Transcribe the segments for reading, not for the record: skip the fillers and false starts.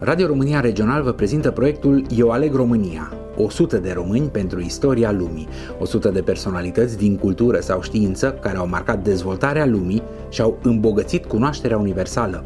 Radio România Regional vă prezintă proiectul Eu aleg România. 100 de români pentru istoria lumii, 100 de personalități din cultură sau știință care au marcat dezvoltarea lumii și au îmbogățit cunoașterea universală.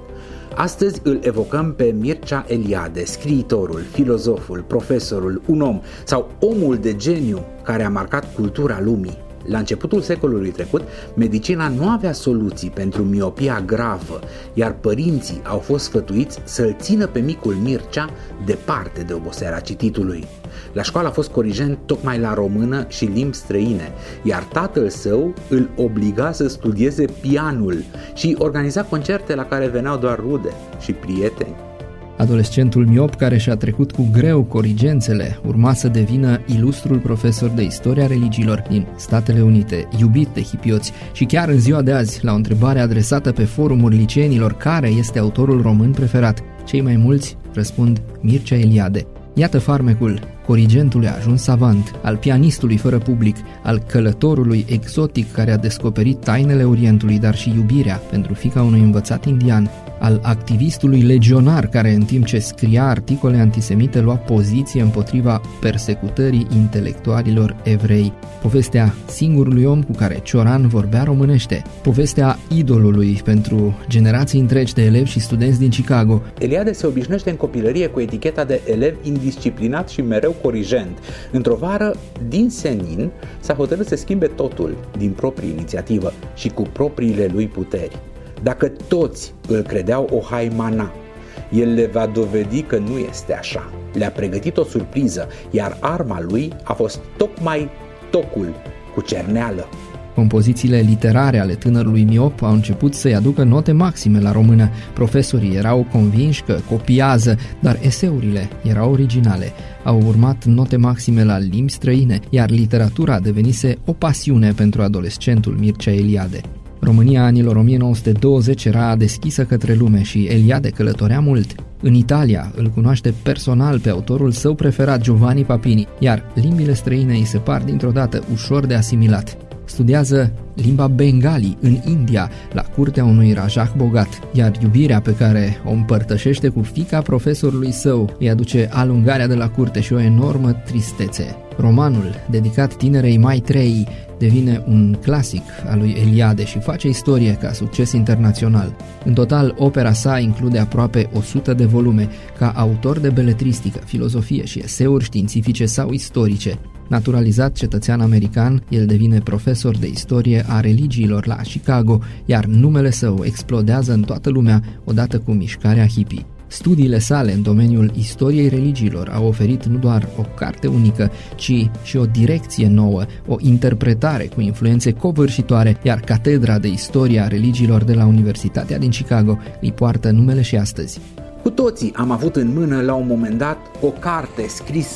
Astăzi îl evocăm pe Mircea Eliade, scriitorul, filozoful, profesorul, un om sau omul de geniu care a marcat cultura lumii. La începutul secolului trecut, medicina nu avea soluții pentru miopia gravă, iar părinții au fost sfătuiți să-l țină pe micul Mircea departe de oboseala cititului. La școală a fost corigent tocmai la română și limbi străine, iar tatăl său îl obliga să studieze pianul și organiza concerte la care veneau doar rude și prieteni. Adolescentul miop care și-a trecut cu greu corigențele urma să devină ilustrul profesor de istoria religiilor din Statele Unite, iubit de hipioți și chiar în ziua de azi, la o întrebare adresată pe forumuri liceenilor care este autorul român preferat, cei mai mulți răspund Mircea Eliade. Iată farmecul corigentului ajuns savant, al pianistului fără public, al călătorului exotic care a descoperit tainele Orientului, dar și iubirea pentru fiica unui învățat indian, al activistului legionar care în timp ce scria articole antisemite lua poziție împotriva persecutării intelectualilor evrei, povestea singurului om cu care Cioran vorbea românește, povestea idolului pentru generații întregi de elevi și studenți din Chicago. Eliade se obișnuiește în copilărie cu eticheta de elev indisciplinat și mereu corigent. Într-o vară, din senin, s-a hotărât să schimbe totul din proprie inițiativă și cu propriile lui puteri. Dacă toți îl credeau o haimana, el le va dovedi că nu este așa. Le-a pregătit o surpriză, iar arma lui a fost tocmai tocul cu cerneală. Compozițiile literare ale tânărului miop au început să-i aducă note maxime la română. Profesorii erau convinși că copiază, dar eseurile erau originale. Au urmat note maxime la limbi străine, iar literatura devenise o pasiune pentru adolescentul Mircea Eliade. România anilor 1920 era deschisă către lume și Eliade călătorea mult. În Italia îl cunoaște personal pe autorul său preferat, Giovanni Papini, iar limbile străine îi se par dintr-o dată ușor de asimilat. Studiază limba bengali în India, la curtea unui rajah bogat, iar iubirea pe care o împărtășește cu fiica profesorului său îi aduce alungarea de la curte și o enormă tristețe. Romanul, dedicat tinerei Maitrei, devine un clasic al lui Eliade și face istorie ca succes internațional. În total, opera sa include aproape 100 de volume. Ca autor de beletristică, filozofie și eseuri științifice sau istorice, naturalizat cetățean american, el devine profesor de istorie a religiilor la Chicago, iar numele său explodează în toată lumea odată cu mișcarea hippie. Studiile sale în domeniul istoriei religiilor au oferit nu doar o carte unică, ci și o direcție nouă, o interpretare cu influențe covârșitoare, iar Catedra de Istorie a Religiilor de la Universitatea din Chicago îi poartă numele și astăzi. Cu toții am avut în mână la un moment dat o carte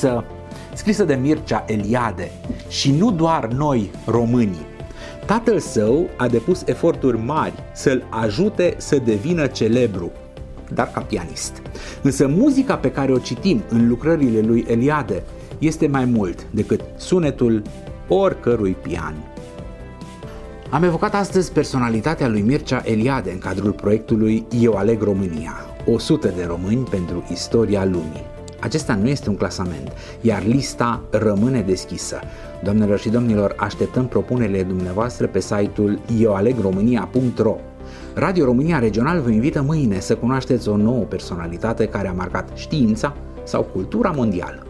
scrisă de Mircea Eliade și nu doar noi, românii. Tatăl său a depus eforturi mari să-l ajute să devină celebru, dar ca pianist. Însă muzica pe care o citim în lucrările lui Eliade este mai mult decât sunetul oricărui pian. Am evocat astăzi personalitatea lui Mircea Eliade în cadrul proiectului Eu aleg România. 100 de români pentru istoria lumii. Acesta nu este un clasament, iar lista rămâne deschisă. Doamnelor și domnilor, așteptăm propunerile dumneavoastră pe site-ul eualegromânia.ro. Radio România Regional vă invită mâine să cunoașteți o nouă personalitate care a marcat știința sau cultura mondială.